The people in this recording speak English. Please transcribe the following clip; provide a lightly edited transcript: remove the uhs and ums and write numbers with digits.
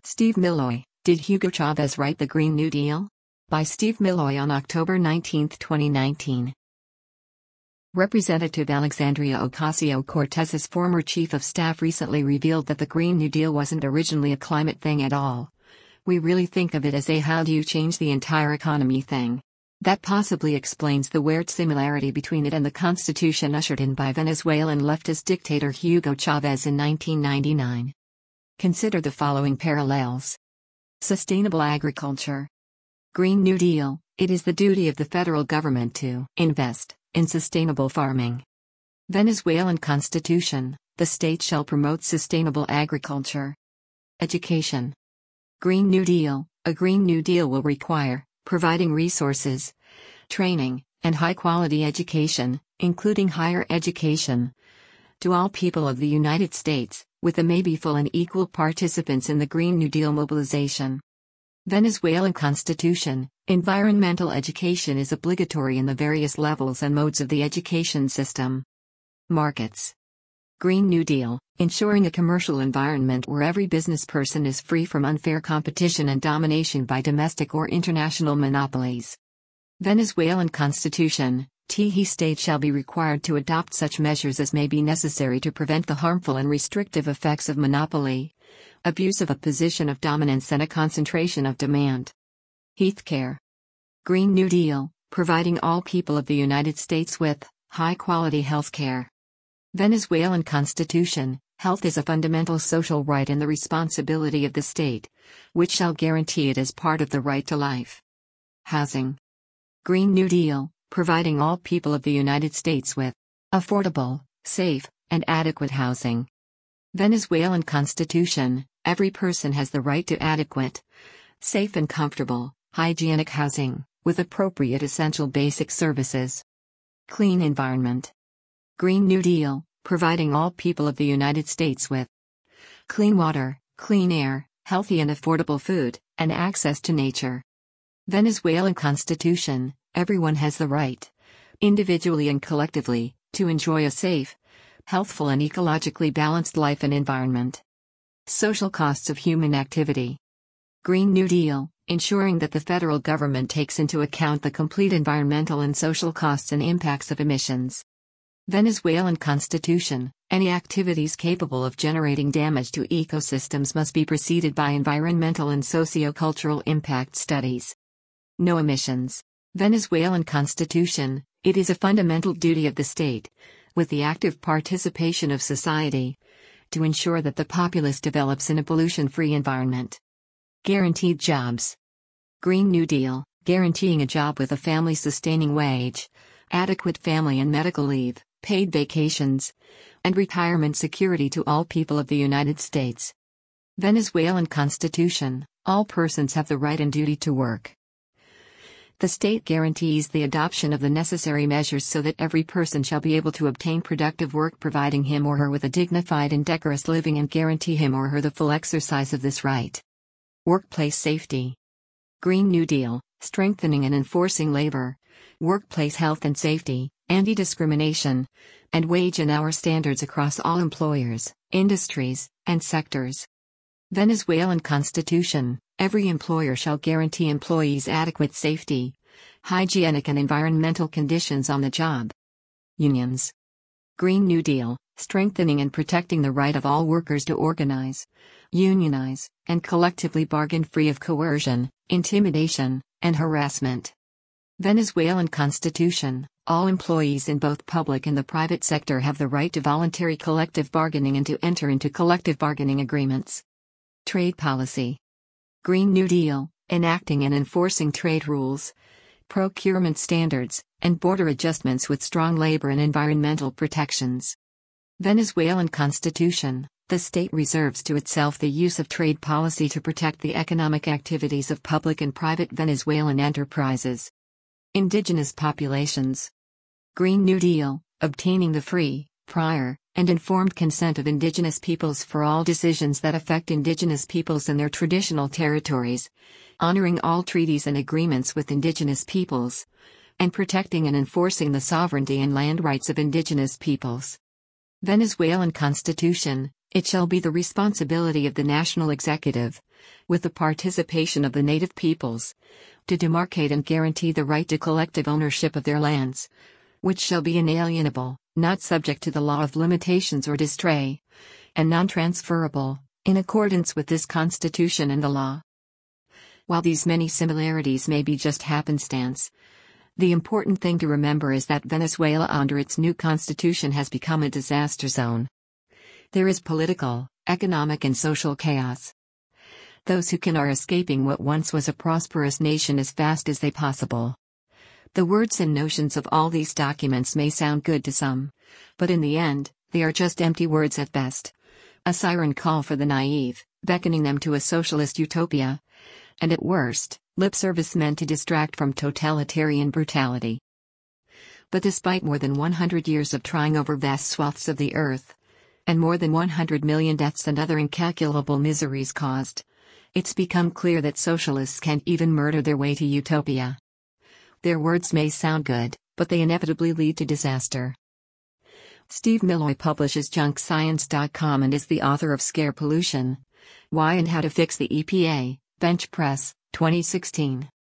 Steve Milloy, Did Hugo Chavez Write the Green New Deal? By Steve Milloy on October 19, 2019. Representative Alexandria Ocasio-Cortez's former chief of staff recently revealed that the Green New Deal wasn't originally a climate thing at all. We really think of it as a how do you change the entire economy thing. That possibly explains the weird similarity between it and the constitution ushered in by Venezuelan leftist dictator Hugo Chavez in 1999. Consider the following parallels. Sustainable agriculture. Green New Deal, it is the duty of the federal government to invest in sustainable farming. Venezuelan Constitution, the state shall promote sustainable agriculture. Education. Green New Deal, a Green New Deal will require providing resources, training, and high-quality education, including higher education, to all people of the United States, with the maybe full and equal participants in the Green New Deal mobilization. Venezuelan Constitution, environmental education is obligatory in the various levels and modes of the education system. Markets. Green New Deal, ensuring a commercial environment where every business person is free from unfair competition and domination by domestic or international monopolies. Venezuelan Constitution, the state shall be required to adopt such measures as may be necessary to prevent the harmful and restrictive effects of monopoly, abuse of a position of dominance and a concentration of demand. Healthcare. Green New Deal, providing all people of the United States with high-quality healthcare. Venezuelan Constitution, health is a fundamental social right and the responsibility of the state, which shall guarantee it as part of the right to life. Housing. Green New Deal, providing all people of the United States with affordable, safe, and adequate housing. Venezuelan Constitution, every person has the right to adequate, safe and comfortable, hygienic housing, with appropriate essential basic services. Clean environment. Green New Deal, providing all people of the United States with clean water, clean air, healthy and affordable food, and access to nature. Venezuelan Constitution, everyone has the right, individually and collectively, to enjoy a safe, healthful and ecologically balanced life and environment. Social costs of human activity. Green New Deal, ensuring that the federal government takes into account the complete environmental and social costs and impacts of emissions. Venezuelan Constitution, any activities capable of generating damage to ecosystems must be preceded by environmental and socio-cultural impact studies. No emissions. Venezuelan Constitution, it is a fundamental duty of the state, with the active participation of society, to ensure that the populace develops in a pollution-free environment. Guaranteed jobs. Green New Deal, guaranteeing a job with a family-sustaining wage, adequate family and medical leave, paid vacations, and retirement security to all people of the United States. Venezuelan Constitution, all persons have the right and duty to work. The state guarantees the adoption of the necessary measures so that every person shall be able to obtain productive work, providing him or her with a dignified and decorous living and guarantee him or her the full exercise of this right. Workplace safety. Green New Deal, strengthening and enforcing labor, workplace health and safety, anti-discrimination, and wage and hour standards across all employers, industries, and sectors. Venezuelan Constitution, every employer shall guarantee employees adequate safety, hygienic and environmental conditions on the job. Unions. Green New Deal, strengthening and protecting the right of all workers to organize, unionize, and collectively bargain free of coercion, intimidation, and harassment. Venezuelan Constitution, all employees in both public and the private sector have the right to voluntary collective bargaining and to enter into collective bargaining agreements. Trade policy. Green New Deal, enacting and enforcing trade rules, procurement standards, and border adjustments with strong labor and environmental protections. Venezuelan Constitution, the state reserves to itself the use of trade policy to protect the economic activities of public and private Venezuelan enterprises. Indigenous populations. Green New Deal, obtaining the free, prior, and informed consent of indigenous peoples for all decisions that affect indigenous peoples in their traditional territories, honoring all treaties and agreements with indigenous peoples, and protecting and enforcing the sovereignty and land rights of indigenous peoples. Venezuelan Constitution, It shall be the responsibility of the national executive, with the participation of the native peoples, to demarcate and guarantee the right to collective ownership of their lands, which shall be inalienable, not subject to the law of limitations or distray, and non-transferable, in accordance with this Constitution and the law. While these many similarities may be just happenstance, the important thing to remember is that Venezuela under its new constitution has become a disaster zone. There is political, economic and social chaos. Those who can are escaping what once was a prosperous nation as fast as they possible. The words and notions of all these documents may sound good to some, but in the end, they are just empty words at best. A siren call for the naive, beckoning them to a socialist utopia, and at worst, lip service meant to distract from totalitarian brutality. But despite more than 100 years of trying over vast swaths of the earth, and more than 100 million deaths and other incalculable miseries caused, it's become clear that socialists can't even murder their way to utopia. Their words may sound good, but they inevitably lead to disaster. Steve Milloy publishes JunkScience.com and is the author of Scare Pollution: Why and How to Fix the EPA, Bench Press, 2016.